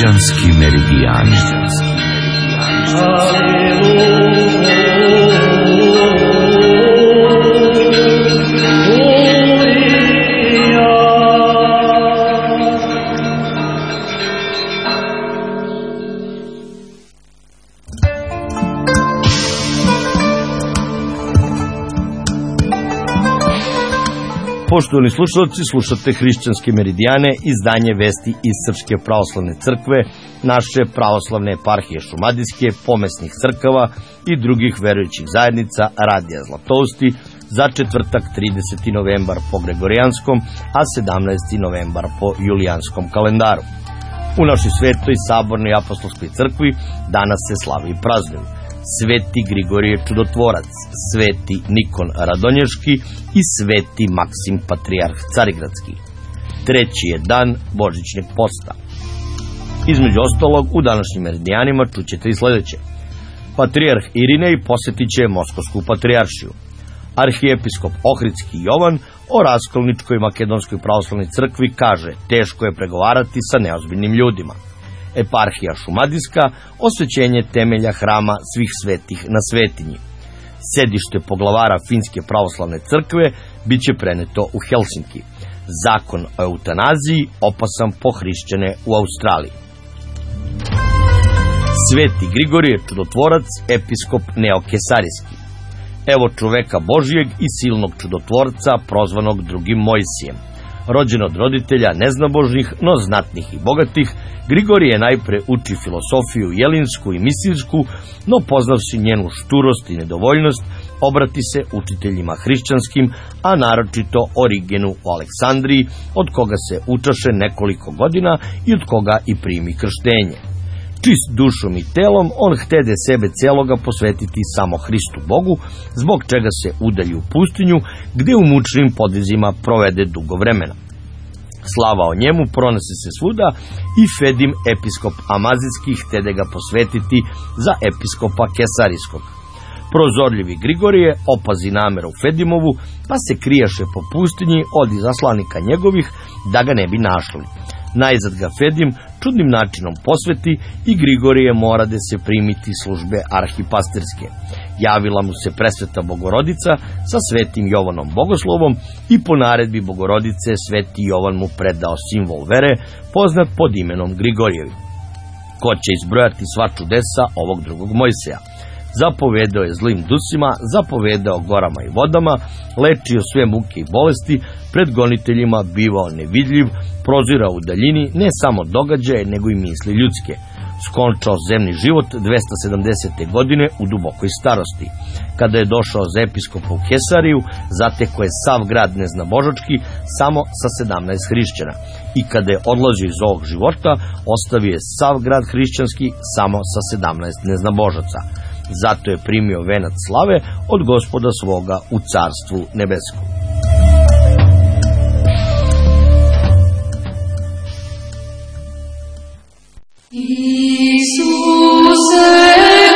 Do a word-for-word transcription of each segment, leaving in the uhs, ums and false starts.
Hrišćanski meridijani. Poštovani slušalci, slušate Hrišćanske meridijane, izdanje vesti iz Srpske pravoslavne crkve, naše pravoslavne eparhije šumadijske, pomesnih crkava i drugih verujućih zajednica Radija Zlatousti za četvrtak trideseti novembar po Gregorijanskom, a sedamnaesti novembar po Julijanskom kalendaru. U našoj svetoj sabornoj apostolskoj crkvi danas se slavi i praznuju Sveti Grigorije Čudotvorac, Sveti Nikon Radonješki i Sveti Maksim Patrijarh Carigradski. Treći je dan Božićnog posta. Između ostalog, u današnjim meridijanima čućete i sledeće. Patrijarh Irinej posjetit će Moskovsku patrijaršiju. Arhijepiskop Ohridski Jovan o raskolničkoj makedonskoj pravoslavnoj crkvi kaže: teško je pregovarati sa neozbiljnim ljudima. Eparhija šumadijska, osvećenje temelja hrama svih svetih na Svetinji. Sedište poglavara Finske pravoslavne crkve biće preneto u Helsinki. Zakon o eutanaziji opasan po hrišćane u Australiji. Sveti Grigorije Čudotvorac, episkop Neokesarijski. Evo čoveka Božijeg i silnog čudotvorca, prozvanog drugim Mojsijem. Rođen od roditelja neznabožnih, no znatnih i bogatih, Grigorije najpre uči filosofiju jelinsku i misirsku, no poznavši njenu šturost i nedovoljnost, obrati se učiteljima hrišćanskim, a naročito Origenu u Aleksandriji, od koga se učaše nekoliko godina i od koga i primi krštenje. Čist dušom i telom, on htede sebe celoga posvetiti samo Hristu Bogu, zbog čega se udalji u pustinju, gde u mučnim podvizima provede dugo vremena. Slava o njemu pronese se svuda i Fedim, episkop Amazijski, htede ga posvetiti za episkopa Kesarijskog. Prozorljivi Grigorije opazi nameru Fedimovu, pa se krijaše po pustinji od izaslanika njegovih, da ga ne bi našli. Najzad ga Fedim čudnim načinom posveti i Grigorije mora da se primiti službe arhipastirske. Javila mu se presveta Bogorodica sa svetim Jovanom Bogoslovom i po naredbi Bogorodice sveti Jovan mu predao simbol vere poznat pod imenom Grigorijevi. Ko će izbrojati sva čudesa ovog drugog Mojsija? Zapovedao je zlim dusima, zapovedao gorama i vodama, lečio sve muke i bolesti, pred goniteljima bivao nevidljiv, prozirao u daljini ne samo događaje, nego i misli ljudske. Skončao zemni život dvesta sedamdesete godine u dubokoj starosti. Kada je došao za episkopa u Kesariju, zateko je sav grad neznabožački samo sa sedamnaest hrišćana. I kada je odlazio iz ovog života, ostavio je sav grad hrišćanski samo sa sedamnaest neznabožaca. Zato je primio venac slave od Gospoda svoga u carstvu nebeskom. Isuse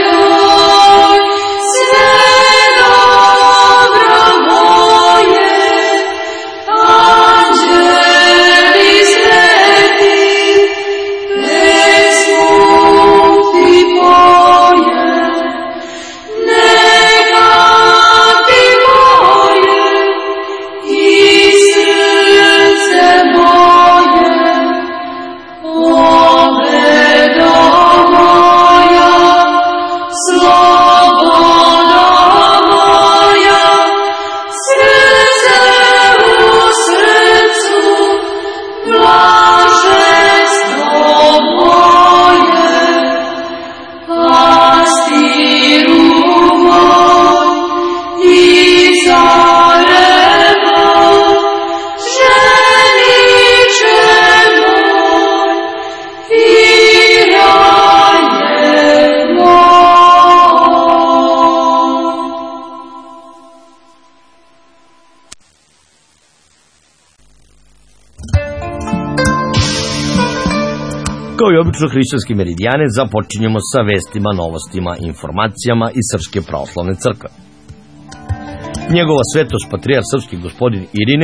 Kao i obično hrišćanski meridijane započinjemo sa vestima, novostima, informacijama iz Srpske pravoslavne crkve. Njegova svetost patrijarh srpski gospodin Irinej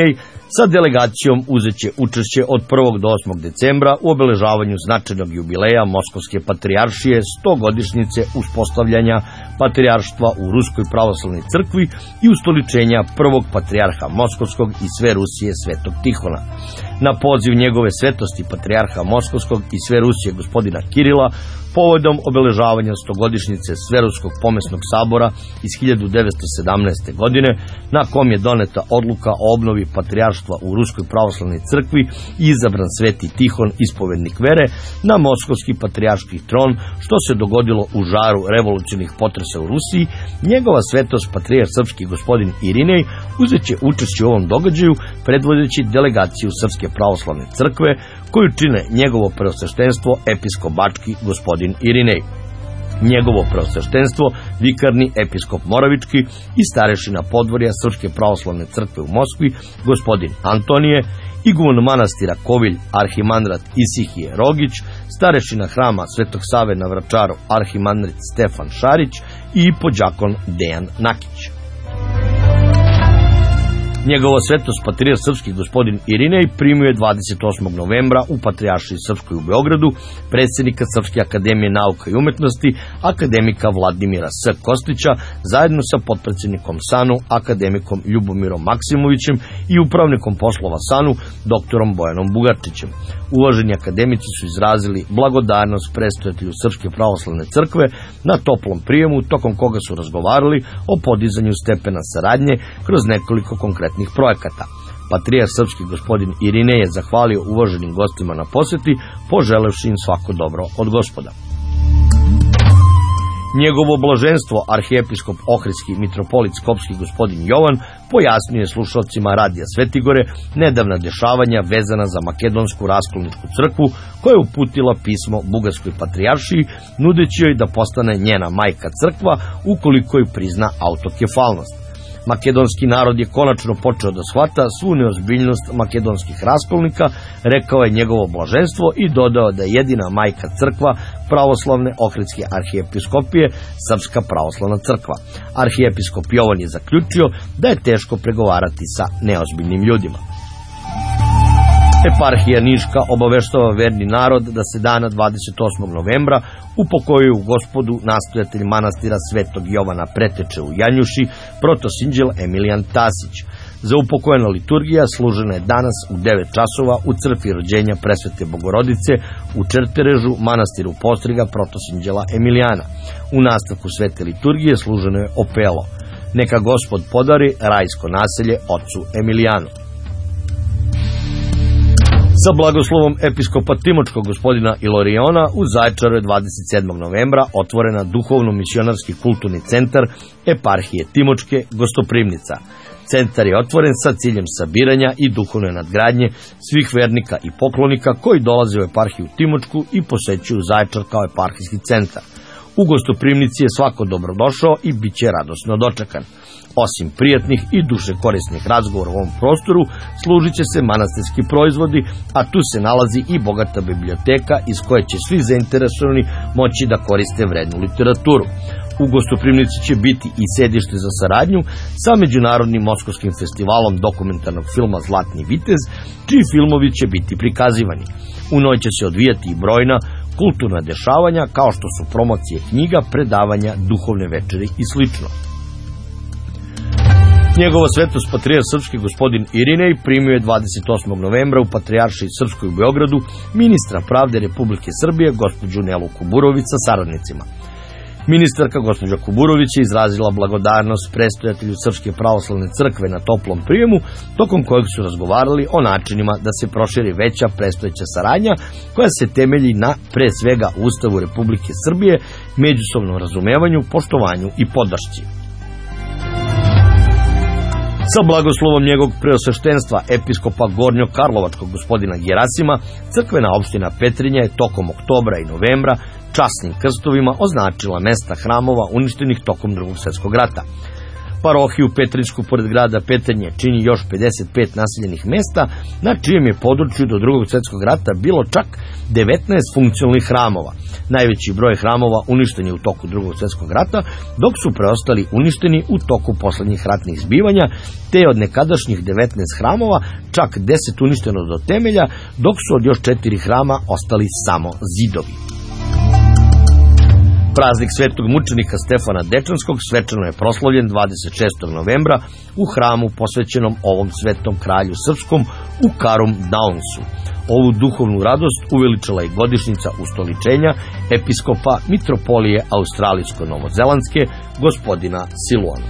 Sa delegacijom uzeće učešće od prvog do osmog decembra u obeležavanju značajnog jubileja Moskovske patrijaršije stogodišnjice uspostavljanja patrijarštva u Ruskoj pravoslavnoj crkvi i ustoličenja prvog patrijarha Moskovskog i sve Rusije Svetog Tihona. Na poziv njegove svetosti patrijarha Moskovskog i sve Rusije gospodina Kirila, povodom obeležavanja stogodišnjice Sveruskog pomesnog sabora iz hiljadu devetsto sedamnaeste. godine, na kom je doneta odluka o obnovi patrijarštva u Ruskoj pravoslavnoj crkvi i izabran Sveti Tihon, ispovednik vere, na moskovski patrijarški tron, što se dogodilo u žaru revolucionarnih potresa u Rusiji, njegova svetost patrijarh srpski gospodin Irinej uzeće učešće u ovom događaju predvodeći delegaciju Srpske pravoslavne crkve, koju čine njegovo preosveštenstvo episkop bački gospodin Irinej, njegovo preosveštenstvo vikarni episkop moravički i starešina podvorja Srpske pravoslavne crkve u Moskvi gospodin Antonije, iguman manastira Kovilj arhimandrat Isihije Rogić, starešina hrama Svetog Save na Vračaru arhimandrit Stefan Šarić i podjakon Dejan Nakić. Njegova svetost patrijarh srpski gospodin Irinej primio je dvadeset osmog novembra u Patrijaršiji srpskoj u Beogradu predsjednika Srpske akademije nauka i umetnosti akademika Vladimira S. Kostića zajedno sa potpredsjednikom SANU akademikom Ljubomirom Maksimovićem i upravnikom poslova SANU doktorom Bojanom Bugarčićem. Uvaženi akademici su izrazili blagodarnost predstojatelju Srpske pravoslavne crkve na toplom prijemu, tokom koga su razgovarali o podizanju stepena saradnje kroz nekoliko konkretnih projekata. Patrijarh srpski gospodin Irinej je zahvalio uvaženim gostima na poseti, poželevši im svako dobro od Gospoda. Njegovo blaženstvo arhijepiskop Ohridski mitropolit Skopski gospodin Jovan pojasnio slušalcima Radija Svetigore nedavna dešavanja vezana za makedonsku raskolničku crkvu koja je uputila pismo Bugarskoj patrijaršiji nudeći joj da postane njena majka crkva ukoliko joj prizna autokefalnost. Makedonski narod je konačno počeo da shvata svu neozbiljnost makedonskih raskolnika, rekao je njegovo blaženstvo i dodao da je jedina majka crkva pravoslavne Ohridske arhijepiskopije Srpska pravoslavna crkva. Arhijepiskop Jovan je zaključio da je teško pregovarati sa neozbiljnim ljudima. Eparhija Niška obaveštava verni narod da se dana dvadeset osmog novembra upokojuje u Gospodu nastojatelj manastira Svetog Jovana Preteče u Janjuši, protosinđel Emilijan Tasić. Za upokojena liturgija služena je danas u devet časova u crkvi rođenja Presvete Bogorodice u Čerterežu, manastiru Postriga protosinđela Emilijana. U nastavku svete liturgije služeno je opelo. Neka Gospod podari rajsko naselje ocu Emilijanu. Sa blagoslovom episkopa Timočkog gospodina Iloriona u Zaječaru je dvadeset sedmog novembra otvorena duhovno-misionarski kulturni centar eparhije Timočke Gostoprimnica. Centar je otvoren sa ciljem sabiranja i duhovne nadgradnje svih vernika i poklonika koji dolaze u eparhiju Timočku i posećuju Zaječar kao eparhijski centar. U Gostoprimnici je svako dobrodošao i bit će radosno dočekan. Osim prijatnih i duše korisnih razgovora u ovom prostoru, služit će se manastirski proizvodi, a tu se nalazi i bogata biblioteka iz koje će svi zainteresovani moći da koriste vrednu literaturu. U Gostoprimnici će biti i sedište za saradnju sa Međunarodnim Moskovskim festivalom dokumentarnog filma Zlatni vitez, čiji filmovi će biti prikazivani. U njoj će se odvijati i brojna kulturna dešavanja kao što su promocije knjiga, predavanja, duhovne večeri i slično. Njegova svetost patrijarh srpski gospodin Irinej primio je dvadeset osmog novembra u Patrijaršiji srpskoj u Beogradu ministra pravde Republike Srbije gospođu Nelu Kuburović sa saradnicima. Ministarka gospođa Kuburović je izrazila blagodarnost predstojatelju Srpske pravoslavne crkve na toplom prijemu, tokom kojeg su razgovarali o načinima da se proširi veća predstojeća saradnja koja se temelji na pre svega Ustavu Republike Srbije, međusobnom razumevanju, poštovanju i podršci. Sa blagoslovom njegovog preosveštenstva episkopa Gornjo-Karlovačkog gospodina Gerasima, crkvena opština Petrinja je tokom oktobra i novembra časnim krstovima označila mesta hramova uništenih tokom Drugog svjetskog rata. Parohiju Petrinjsku pored grada Petrinje čini još pedeset pet naseljenih mesta, na čijem je području do Drugog svjetskog rata bilo čak devetnaest funkcionalnih hramova. Najveći broj hramova uništen je u toku Drugog svjetskog rata, dok su preostali uništeni u toku poslednjih ratnih zbivanja, te od nekadašnjih devetnaest hramova čak deset uništeno do temelja, dok su od još četiri hrama ostali samo zidovi. Praznik svetog mučenika Stefana Dečanskog svečano je proslavljen dvadeset šestog novembra u hramu posvećenom ovom svetom kralju srpskom u Karum Daunsu. Ovu duhovnu radost uveličala je godišnjica ustoličenja episkopa mitropolije australijsko-novozelandske gospodina Siluana.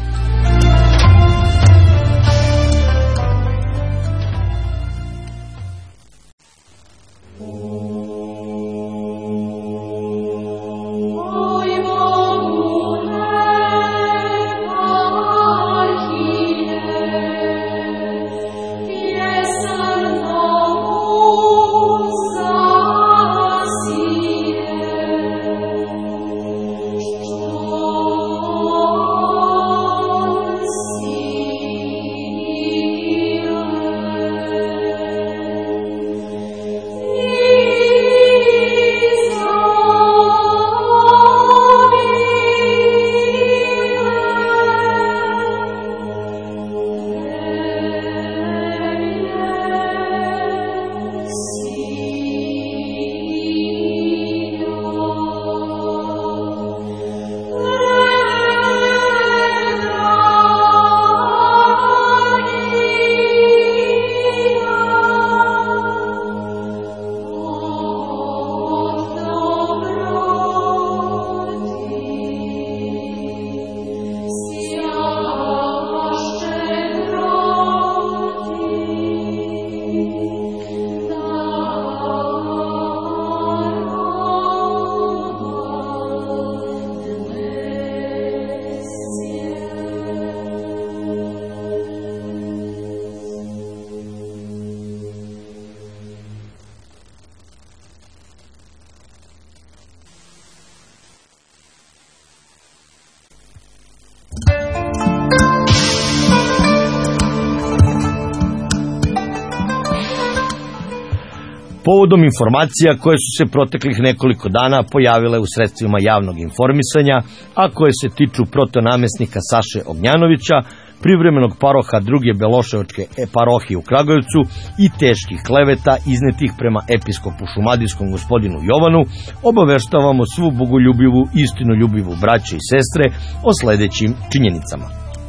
Povodom informacija koje su se proteklih nekoliko dana pojavile u sredstvima javnog informisanja, a koje se tiču protonamesnika Saše Ognjanovića, privremenog paroha druge Beloševačke parohije u Kragujevcu i teških kleveta iznetih prema episkopu šumadijskom gospodinu Jovanu, obaveštavamo svu bogoljubivu, istinoljubivu braću i sestre o sledećim činjenicama.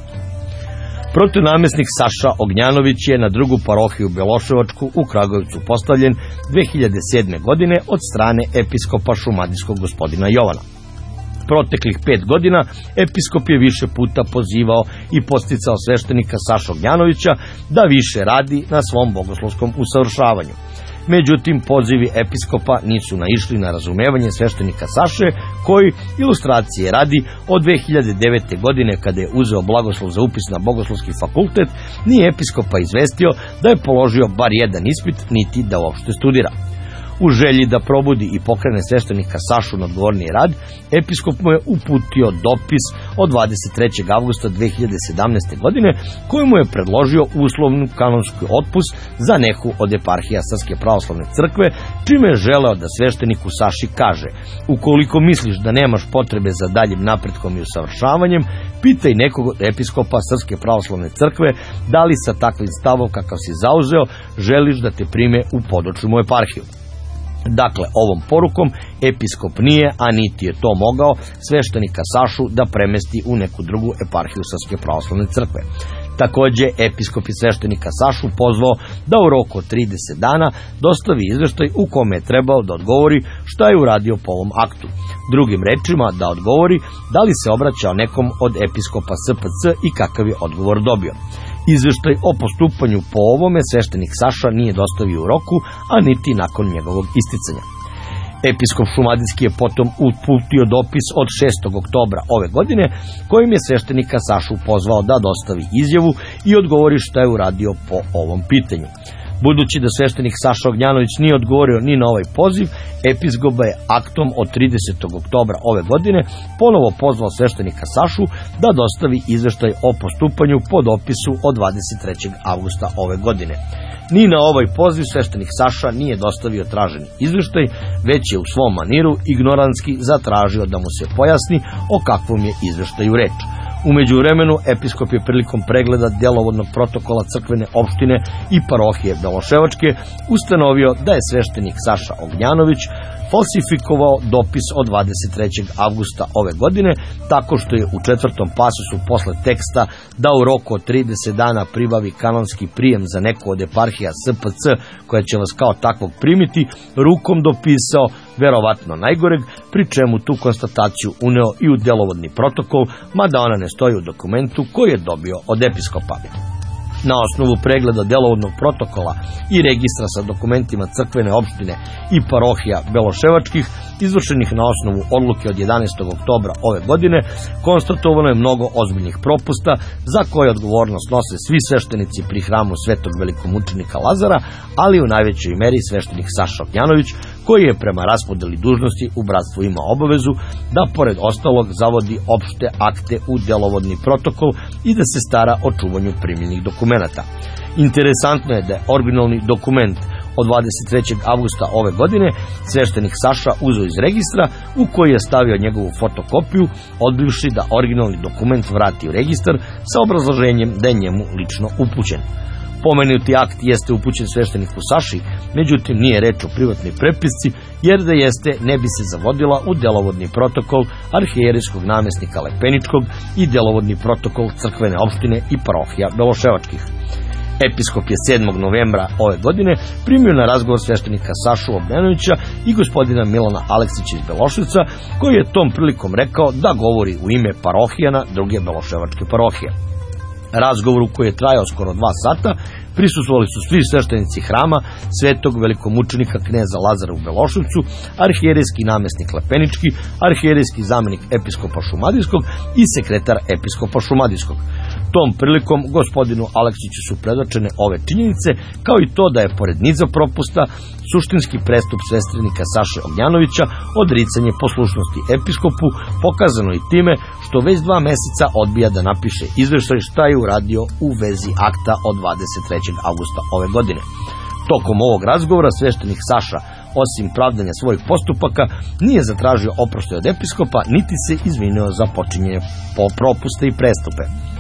Protonamesnik Saša Ognjanović je na drugu parohiju Beloševačku u Kragujevcu postavljen dve hiljade sedme. godine od strane episkopa šumadijskog gospodina Jovana. Proteklih pet godina episkop je više puta pozivao i podsticao sveštenika Sašu Ognjanovića da više radi na svom bogoslovskom usavršavanju. Međutim, pozivi episkopa nisu naišli na razumevanje sveštenika Saše, koji, ilustracije radi, od dve hiljade devete. godine, kada je uzeo blagoslov za upis na bogoslovski fakultet, nije episkopa izvestio da je položio bar jedan ispit, niti da uopšte studira. U želji da probudi i pokrene sveštenika Sašu na odgovorniji rad, episkop mu je uputio dopis od dvadeset trećeg avgusta dve hiljade sedamnaeste. godine, koji mu je predložio uslovnu kanonski otpust za neku od eparhija Srpske pravoslavne crkve, čime je želeo da svešteniku Saši kaže: ukoliko misliš da nemaš potrebe za daljim napretkom i usavršavanjem, pitaj nekog od episkopa Srpske pravoslavne crkve da li sa takvim stavom kakav si zauzeo želiš da te prime u područnu eparhiju. Dakle, ovom porukom episkop nije, a niti je to mogao, sveštenika Sašu da premesti u neku drugu eparhiju Srpske pravoslavne crkve. Takođe, episkop je sveštenika Sašu pozvao da u roku od trideset dana dostavi izveštaj u kome je trebao da odgovori šta je uradio po ovom aktu. Drugim rečima, da odgovori da li se obraćao nekom od episkopa S P C i kakav je odgovor dobio. Izveštaj o postupanju po ovome sveštenik Saša nije dostavio u roku, a niti nakon njegovog isticanja. Episkop šumadijski je potom uputio dopis od šestog oktobra ove godine, kojim je sveštenika Sašu pozvao da dostavi izjavu i odgovori šta je uradio po ovom pitanju. Budući da sveštenik Saša Ognjanović nije odgovorio ni na ovaj poziv, episkopa je aktom od tridesetog oktobra ove godine ponovo pozvao sveštenika Sašu da dostavi izveštaj o postupanju po dopisu od dvadeset trećeg avgusta ove godine. Ni na ovaj poziv sveštenik Saša nije dostavio traženi izveštaj, već je u svom maniru ignorantski zatražio da mu se pojasni o kakvom je izveštaju reč. U međuvremenu, episkop je prilikom pregleda delovodnog protokola crkvene opštine i parohije Beloševačke ustanovio da je sveštenik Saša Ognjanović falsifikovao dopis od dvadeset trećeg avgusta ove godine, tako što je u četvrtom pasusu posle teksta da u roku od trideset dana pribavi kanonski prijem za neku od eparhija S P C koja će vas kao takvog primiti, rukom dopisao verovatno najgoreg, pri čemu tu konstataciju uneo i u delovodni protokol, mada ona ne stoji u dokumentu koji je dobio od episkopa. Na osnovu pregleda delovodnog protokola i registra sa dokumentima crkvene opštine i parohija Beloševačkih, izvršenih na osnovu odluke od jedanaestog oktobra ove godine, konstatovano je mnogo ozbiljnih propusta za koje odgovornost nose svi sveštenici pri hramu svetog velikomučenika Lazara, ali u najvećoj meri sveštenik Saša Ognjanović, koji je prema raspodeli dužnosti u bratstvu ima obavezu da pored ostalog zavodi opšte akte u delovodni protokol i da se stara o čuvanju primljenih dokumenata. Interesantno je da je originalni dokument od dvadeset trećeg avgusta ove godine sveštenik Saša uzeo iz registra, u koji je stavio njegovu fotokopiju, odbivši da originalni dokument vrati u registar sa obrazloženjem da je njemu lično upućen. Pomenuti akt jeste upućen svešteniku Saši, međutim nije reč o privatnoj prepisci, jer da jeste ne bi se zavodila u delovodni protokol arhijerejskog namestnika Lepeničkog i delovodni protokol crkvene opštine i parohija Beloševačkih. Episkop je sedmog novembra ove godine primio na razgovor sveštenika Sašu Ognjanovića i gospodina Milana Aleksića iz Beloševca, koji je tom prilikom rekao da govori u ime parohijana druge Beloševačke parohije. Razgovoru koji je trajao skoro dva sata prisustvovali su svi sveštenici hrama svetog velikomučenika kneza Lazara u Beloševcu, arhijerejski namestnik Lepenički, arhijerejski zamenik episkopa Šumadijskog i sekretar episkopa Šumadijskog. Tom prilikom gospodinu Aleksiću su predočene ove činjenice, kao i to da je pored niza propusta suštinski prestup sveštenika Saše Ognjanovića odricanje poslušnosti episkopu, pokazano i time što već dva meseca odbija da napiše izveštaj šta je uradio u vezi akta od dvadeset trećeg avgusta ove godine. Tokom ovog razgovora sveštenik Saša, osim pravdanja svojih postupaka, nije zatražio oproštaj od episkopa, niti se izvinio za počinjenje propuste i prestupe.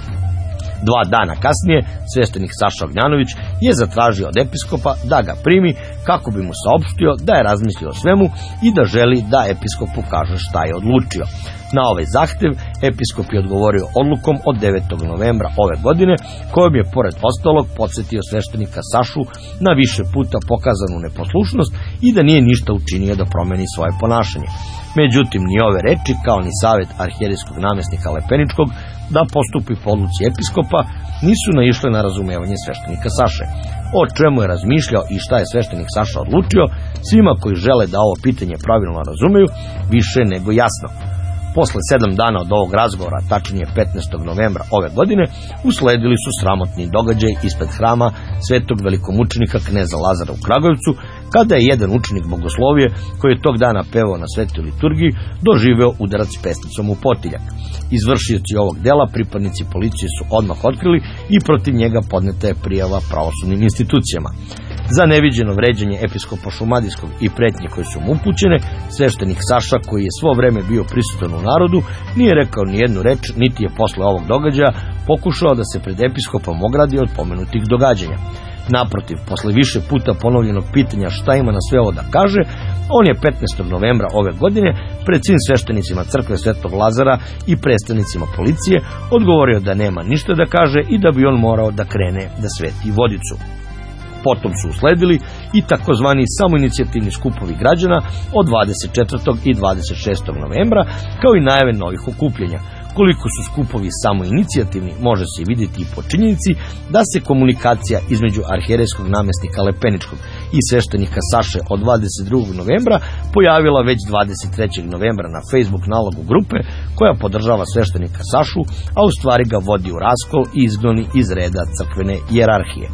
Dva dana kasnije, sveštenik Saša Ognjanović je zatražio od episkopa da ga primi kako bi mu saopštio da je razmislio o svemu i da želi da episkopu kaže šta je odlučio. Na ovaj zahtev episkop je odgovorio odlukom od devetog novembra ove godine, kojom je pored ostalog podsjetio sveštenika Sašu na više puta pokazanu neposlušnost i da nije ništa učinio da promeni svoje ponašanje. Međutim, ni ove reči, kao ni savjet arhijerejskog namestnika Lepeničkog da postupi po odluci episkopa, nisu naišle na razumevanje sveštenika Saše. O čemu je razmišljao i šta je sveštenik Saša odlučio, svima koji žele da ovo pitanje pravilno razumeju, više nego jasno. Posle sedam dana od ovog razgovora, tačnije petnaestog novembra ove godine, usledili su sramotni događaj ispred hrama svetog velikomučenika kneza Lazara u Kragujevcu, kada je jedan učenik bogoslovije, koji je tog dana pevao na svetoj liturgiji, doživeo udarac pesnicom u potiljak. Izvršioci ovog dela, pripadnici policije, su odmah otkrili i protiv njega podneta je prijava pravosudnim institucijama. Za neviđeno vređanje episkopa Šumadijskog i pretnje koje su mu upućene, sveštenik Saša, koji je svo vreme bio prisutan u narodu, nije rekao ni jednu reč, niti je posle ovog događaja pokušao da se pred episkopom ogradi od pomenutih događanja. Naprotiv, posle više puta ponovljenog pitanja šta ima na sve ovo da kaže, on je petnaestog novembra ove godine pred svim sveštenicima crkve Svetog Lazara i predstavnicima policije odgovorio da nema ništa da kaže i da bi on morao da krene da sveti vodicu. Potom su usledili i takozvani samoinicijativni skupovi građana od dvadeset četvrtog i dvadeset šestog novembra, kao i najave novih okupljenja. Koliko su skupovi samoinicijativni može se vidjeti i po činjenici da se komunikacija između arhijerejskog namestnika Lepeničkog i sveštenika Saše od dvadeset drugog novembra pojavila već dvadeset trećeg novembra na Facebook nalogu grupe koja podržava sveštenika Sašu, a u stvari ga vodi u raskol i izgoni iz reda crkvene hijerarhije.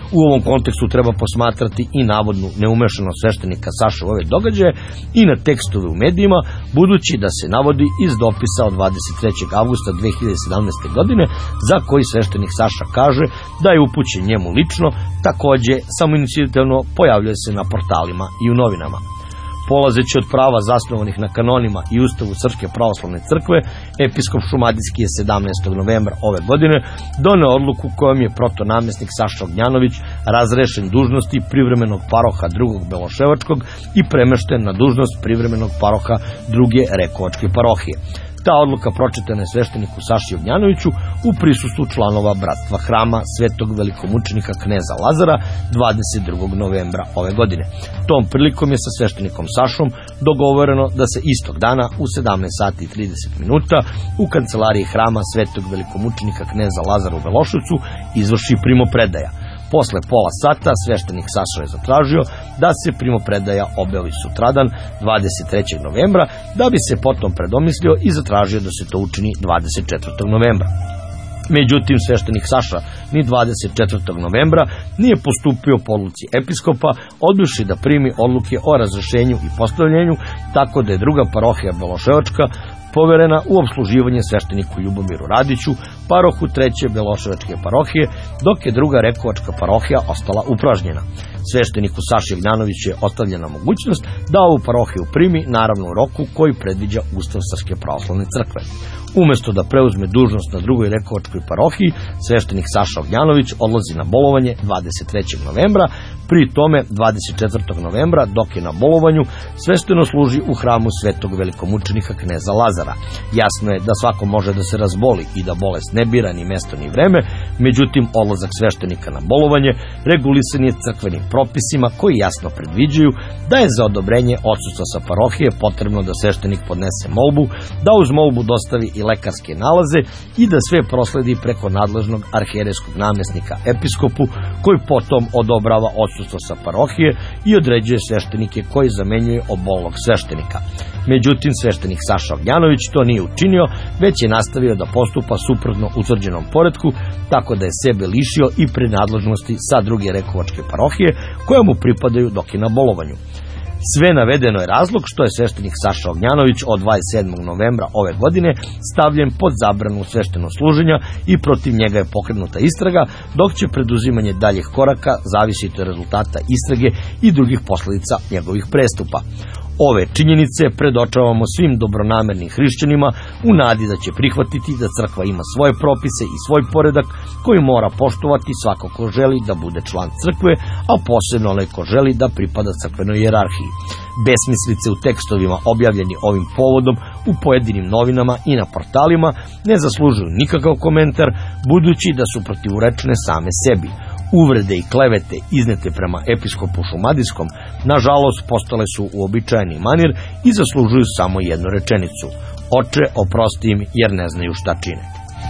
U ovom kontekstu treba posmatrati i navodnu neumešanost sveštenika Saše u ove događaje i na tekstove u medijima, budući da se navodi iz dopisa od dvadeset trećeg avgusta dve hiljade sedamnaeste. godine, za koji sveštenik Saša kaže da je upućen njemu lično, takođe samoinicijativno pojavljuje se na portalima i u novinama. Polazeći od prava zasnovanih na kanonima i ustavu Srpske pravoslavne crkve, episkop šumadijski je sedamnaestog novembra ove godine doneo odluku kojom je protonamestnik Saša Ognjanović razrešen dužnosti privremenog paroha drugog Beloševačkog i premešten na dužnost privremenog paroha druge Rekovačke parohije. Ta odluka pročitana je svešteniku Saši Ognjanoviću u prisustvu članova Bratstva Hrama Svetog velikomučenika kneza Lazara dvadeset drugog novembra ove godine. Tom prilikom je sa sveštenikom Sašom dogovoreno da se istog dana u sedamnaest sati i trideset minuta u kancelariji Hrama Svetog velikomučenika kneza Lazara u Beloševcu izvrši primopredaja. Posle pola sata sveštenik Saša je zatražio da se primopredaja obavi sutradan dvadeset trećeg novembra, da bi se potom predomislio i zatražio da se to učini dvadeset četvrtog novembra. Međutim, sveštenik Saša ni dvadeset četvrtog novembra nije postupio po odluci episkopa, odbivši da primi odluke o razrešenju i postavljenju, tako da je druga parohija Beloševačka poverena u obsluživanje svešteniku Ljubomiru Radiću, parohu treće Beloševačke parohije, dok je druga Rekovačka parohija ostala upražnjena. Svešteniku Saši Ognjanoviću je ostavljena mogućnost da ovu parohiju primi, naravno u roku koji predviđa Ustav Srpske pravoslavne crkve. Umesto da preuzme dužnost na drugoj Rekovačkoj parohiji, sveštenik Saša Ognjanović odlazi na bolovanje dvadeset trećeg novembra, pri tome dvadeset četvrtog novembra, dok je na bolovanju, svešteno služi u hramu Svetog velikomučenika kneza Lazara. Jasno je da svako može da se razboli i da bolest ne bira ni mesto ni vreme, međutim odlazak sveštenika na bolovanje regulisan je crkvenim propisima koji jasno predviđaju da je za odobrenje odsustva sa parohije potrebno da sveštenik podnese molbu, da uz molbu dostavi i lekarske nalaze i da sve prosledi preko nadležnog arhijerejskog namestnika episkopu, koji potom odobrava odsustvo sa parohije i određuje sveštenike koji zamenjuje obolog sveštenika. Međutim, sveštenik Saša Ognjanović to nije učinio, već je nastavio da postupa suprotno utvrđenom poretku, tako da je sebe lišio i prenadležnosti sa druge Rekovačke parohije, koje mu pripadaju dok je na bolovanju. Sve navedeno je razlog što je sveštenik Saša Ognjanović od dvadeset sedmog novembra ove godine stavljen pod zabranu sveštenog služenja i protiv njega je pokrenuta istraga, dok će preduzimanje daljih koraka zavisiti od rezultata istrage i drugih posledica njegovih prestupa. Ove činjenice predočavamo svim dobronamernim hrišćanima u nadi da će prihvatiti da crkva ima svoje propise i svoj poredak koji mora poštovati svako ko želi da bude član crkve, a posebno onaj ko želi da pripada crkvenoj hijerarhiji. Besmislice u tekstovima objavljeni ovim povodom u pojedinim novinama i na portalima ne zaslužuju nikakav komentar, budući da su protivurečne same sebi. Uvrede i klevete iznete prema episkopu šumadijskom, nažalost, postale su uobičajeni manir i zaslužuju samo jednu rečenicu: Oče, oprosti im jer ne znaju šta čine.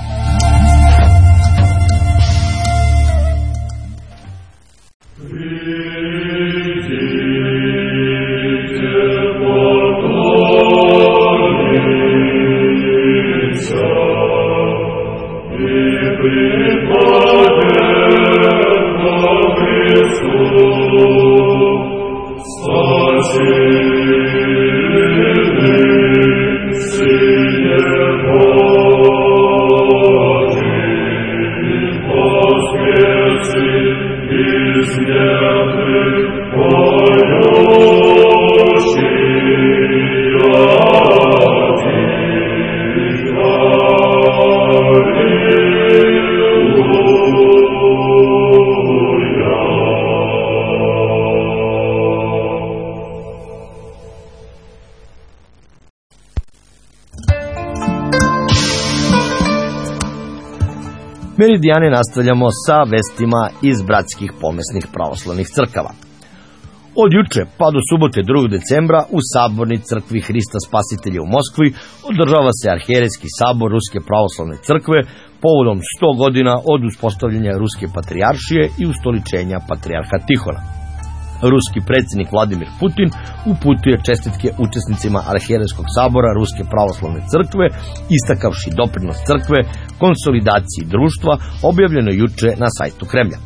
Meridijane nastavljamo sa vestima iz bratskih pomesnih pravoslavnih crkava. Od juče pa do subote drugog decembra u Sabornoj crkvi Hrista Spasitelja u Moskvi održava se arhijerejski sabor Ruske pravoslavne crkve povodom sto godina od uspostavljanja Ruske patrijaršije i ustoličenja patrijarha Tihona. Ruski predsjednik Vladimir Putin uputio je čestitke učesnicima arhijerejskog sabora Ruske pravoslavne crkve, istakavši doprinos crkve konsolidaciji društva, objavljeno juče na sajtu Kremlja.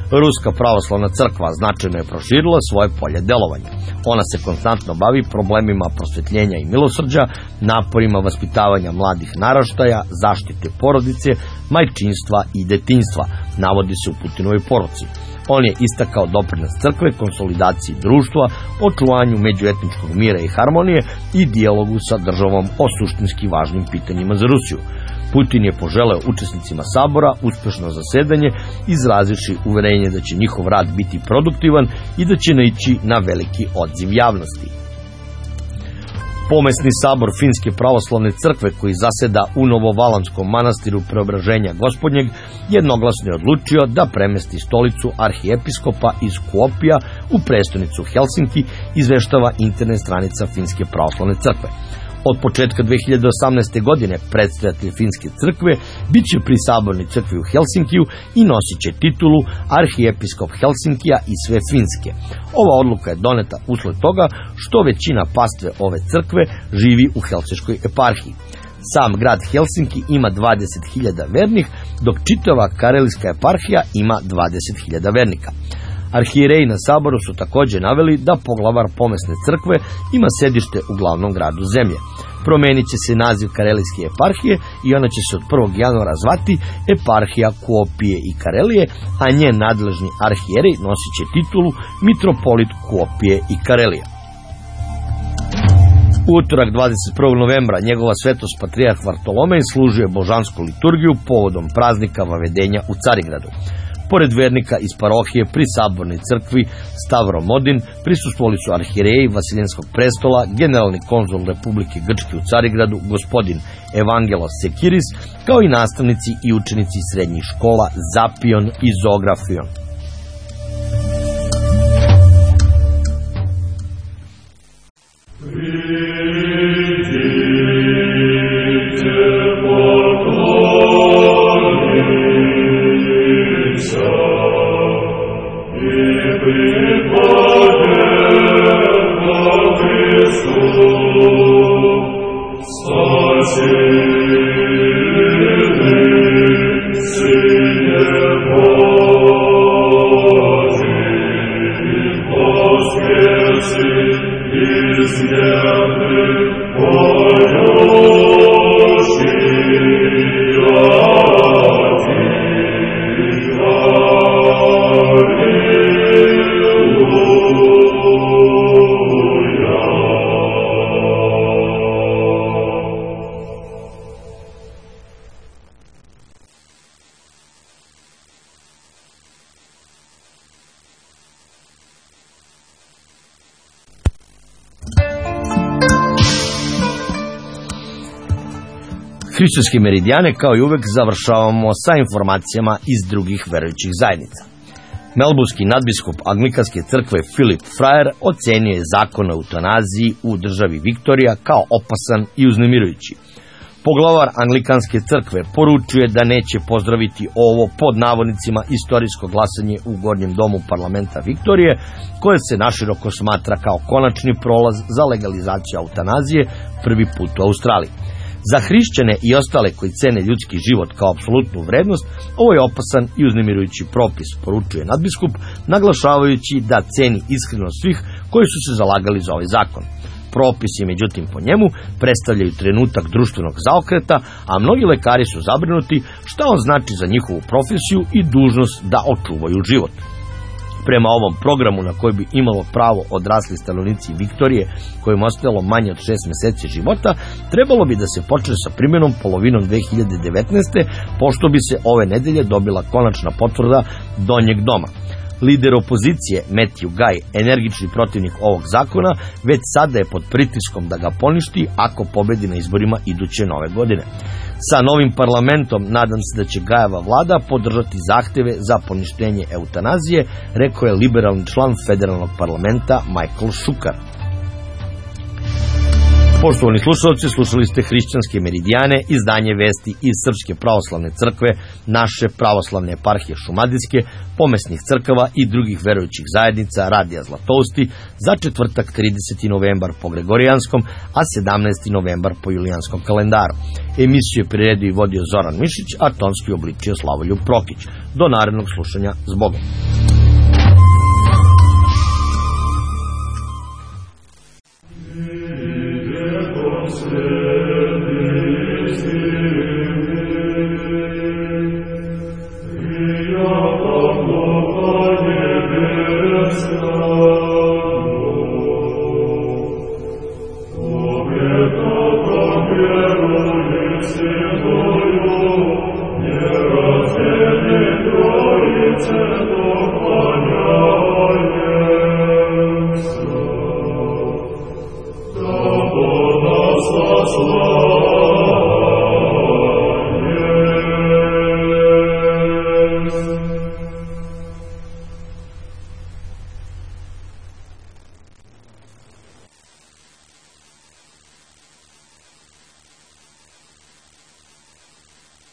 Ruska pravoslavna crkva značajno je proširila svoje polje delovanja. Ona se konstantno bavi problemima prosvetljenja i milosrđa, naporima vaspitavanja mladih naraštaja, zaštite porodice, majčinstva i detinjstva, navodi se u Putinovoj poruci. On je istakao doprinos crkve konsolidaciji društva, očuvanju međuetničkog mira i harmonije i dijalogu sa državom o suštinski važnim pitanjima za Rusiju. Putin je poželeo učesnicima sabora uspešno zasedanje, izrazivši uverenje da će njihov rad biti produktivan i da će naići na veliki odziv javnosti. Pomesni sabor Finske pravoslavne crkve, koji zaseda u Novovalanskom manastiru Preobraženja Gospodnjeg, jednoglasno je odlučio da premesti stolicu arhijepiskopa iz Kuopija u prestonicu Helsinki, izveštava internet stranica Finske pravoslavne crkve. Od početka dve hiljade osamnaeste. godine predstavitelj Finske crkve bit će pri sabornoj crkvi u Helsinkiju i nosit će titulu arhijepiskop Helsinkija i sve Finske. Ova odluka je doneta usled toga što većina pastve ove crkve živi u Helsinškoj eparhiji. Sam grad Helsinki ima dvadeset hiljada vernih, dok čitava Karelijska eparhija ima dvadeset hiljada vernika. Arhijereji na saboru su također naveli da poglavar pomesne crkve ima sedište u glavnom gradu zemlje. Promenit će se naziv Karelijske eparhije i ona će se od prvog januara zvati Eparhija Kuopije i Karelije, a njen nadležni arhijerej nosit će titulu Mitropolit Kuopije i Karelije. U utorak dvadeset prvog novembra njegova svetost patrijarh Vartolomej služio je božansku liturgiju povodom praznika Vavedenja u Carigradu. Pored vernika iz parohije pri sabornoj crkvi Stavromodin prisustvovali su arhijereji Vasiljenskog prestola, generalni konzul Republike Grčke u Carigradu gospodin Evangelos Sekiris, kao i nastavnici i učenici srednjih škola Zapion i Zografion. Hrišćanske meridijane, kao i uvek, završavamo sa informacijama iz drugih verujućih zajednica. Melburski nadbiskup Anglikanske crkve Philip Fryer ocenio je zakon o eutanaziji u državi Viktorija kao opasan i uznemirujući. Poglavar Anglikanske crkve poručuje da neće pozdraviti ovo pod navodnicima istorijsko glasanje u Gornjem domu parlamenta Viktorije, koje se naširoko smatra kao konačni prolaz za legalizaciju eutanazije prvi put u Australiji. Za hrišćane i ostale koji cene ljudski život kao apsolutnu vrednost, ovo je opasan i uznemirujući propis, poručuje nadbiskup, naglašavajući da ceni iskrenost svih koji su se zalagali za ovaj zakon. Propisi, međutim, po njemu predstavljaju trenutak društvenog zaokreta, a mnogi lekari su zabrinuti šta on znači za njihovu profesiju i dužnost da očuvaju život. Prema ovom programu, na koji bi imalo pravo odrasli stanovnici Viktorije, kojim ostalo manje od šest meseci života, trebalo bi da se počne sa primjenom polovinom dve hiljade devetnaeste. pošto bi se ove nedelje dobila konačna potvrda Donjeg doma. Lider opozicije Matthew Guy, energični protivnik ovog zakona, već sada je pod pritiskom da ga poništi ako pobedi na izborima iduće nove godine. Sa novim parlamentom nadam se da će Gajeva vlada podržati zahteve za poništenje eutanazije, rekao je liberalni član federalnog parlamenta Michael Šukar. Poštovani slušalci, slušali ste Hrišćanske meridijane, izdanje vesti iz Srpske pravoslavne crkve, naše pravoslavne eparhije Šumadijske, pomesnih crkava i drugih verujućih zajednica Radija Zlatousti za četvrtak trideseti novembar po Gregorijanskom, a sedamnaesti novembar po Julijanskom kalendaru. Emisiju je priredio i vodio Zoran Mišić, a tonski obličio Slavoljub Prokić. Do narednog slušanja, s Bogom. Slav